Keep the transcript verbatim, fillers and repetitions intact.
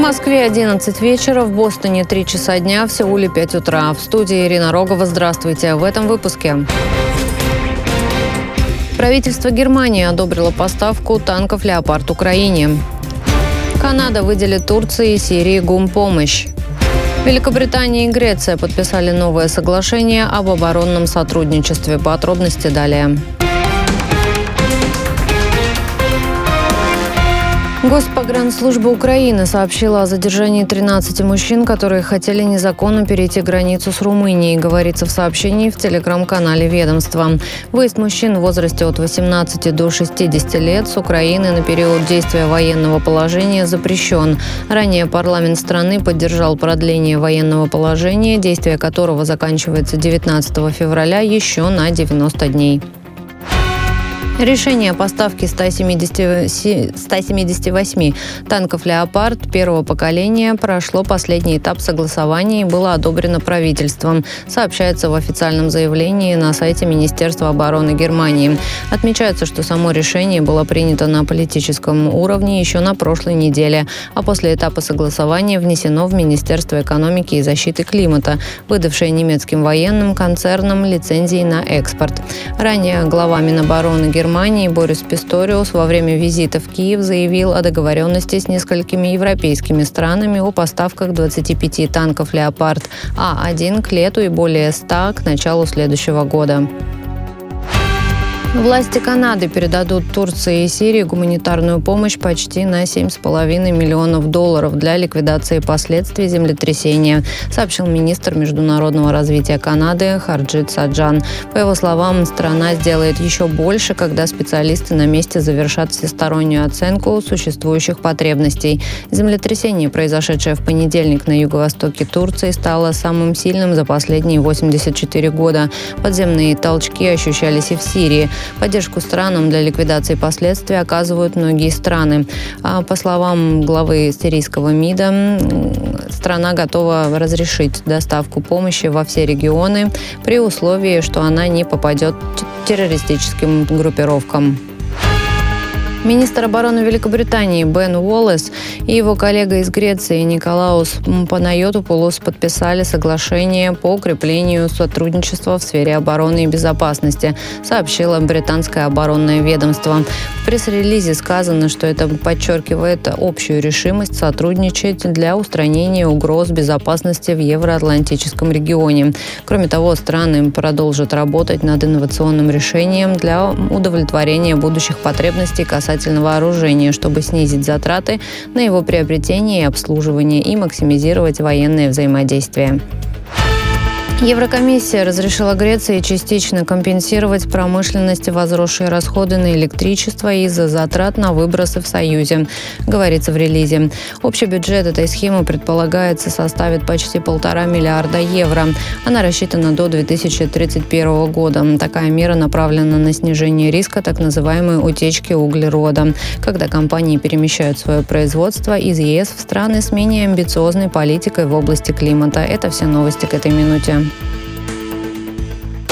Москве одиннадцать вечера, в Бостоне три часа дня, в Сеуле пять утра. В студии Ирина Рогова. Здравствуйте. В этом выпуске. Правительство Германии одобрило поставку танков «Леопард» Украине. Канада выделит Турции и Сирии гумпомощь. Великобритания и Греция подписали новое соглашение об оборонном сотрудничестве. Подробности далее. Госпогранслужба Украины сообщила о задержании тринадцати мужчин, которые хотели незаконно перейти границу с Румынией, говорится в сообщении в телеграм-канале ведомства. Выезд мужчин в возрасте от восемнадцати до шестидесяти лет с Украины на период действия военного положения запрещен. Ранее парламент страны поддержал продление военного положения, действие которого заканчивается девятнадцатого февраля еще на девяносто дней. Решение о поставке ста семидесяти восьми танков «Леопард» первого поколения прошло последний этап согласования и было одобрено правительством, сообщается в официальном заявлении на сайте Министерства обороны Германии. Отмечается, что само решение было принято на политическом уровне еще на прошлой неделе, а после этапа согласования внесено в Министерство экономики и защиты климата, выдавшее немецким военным концернам лицензии на экспорт. Ранее глава Минобороны Германии Германии Борис Писториус во время визита в Киев заявил о договоренности с несколькими европейскими странами о поставках двадцати пяти танков «Леопард» А один к лету и более ста к началу следующего года. Власти Канады передадут Турции и Сирии гуманитарную помощь почти на семь с половиной миллионов долларов для ликвидации последствий землетрясения, сообщил министр международного развития Канады Харджит Саджан. По его словам, страна сделает еще больше, когда специалисты на месте завершат всестороннюю оценку существующих потребностей. Землетрясение, произошедшее в понедельник на юго-востоке Турции, стало самым сильным за последние восемьдесят четыре года. Подземные толчки ощущались и в Сирии. Поддержку странам для ликвидации последствий оказывают многие страны. А по словам главы сирийского МИДа, страна готова разрешить доставку помощи во все регионы при условии, что она не попадет к террористическим группировкам. Министр обороны Великобритании Бен Уоллес и его коллега из Греции Николаус Панайотопулос подписали соглашение по укреплению сотрудничества в сфере обороны и безопасности, сообщило британское оборонное ведомство. В пресс-релизе сказано, что это подчеркивает общую решимость сотрудничать для устранения угроз безопасности в евроатлантическом регионе. Кроме того, страны продолжат работать над инновационным решением для удовлетворения будущих потребностей касательно вооружения, чтобы снизить затраты на его приобретение и обслуживание и максимизировать военное взаимодействие. Еврокомиссия разрешила Греции частично компенсировать промышленности возросшие расходы на электричество из-за затрат на выбросы в Союзе, говорится в релизе. Общий бюджет этой схемы предполагается составит почти полтора миллиарда евро. Она рассчитана до две тысячи тридцать первого года. Такая мера направлена на снижение риска так называемой утечки углерода, когда компании перемещают свое производство из ЕС в страны с менее амбициозной политикой в области климата. Это все новости к этой минуте.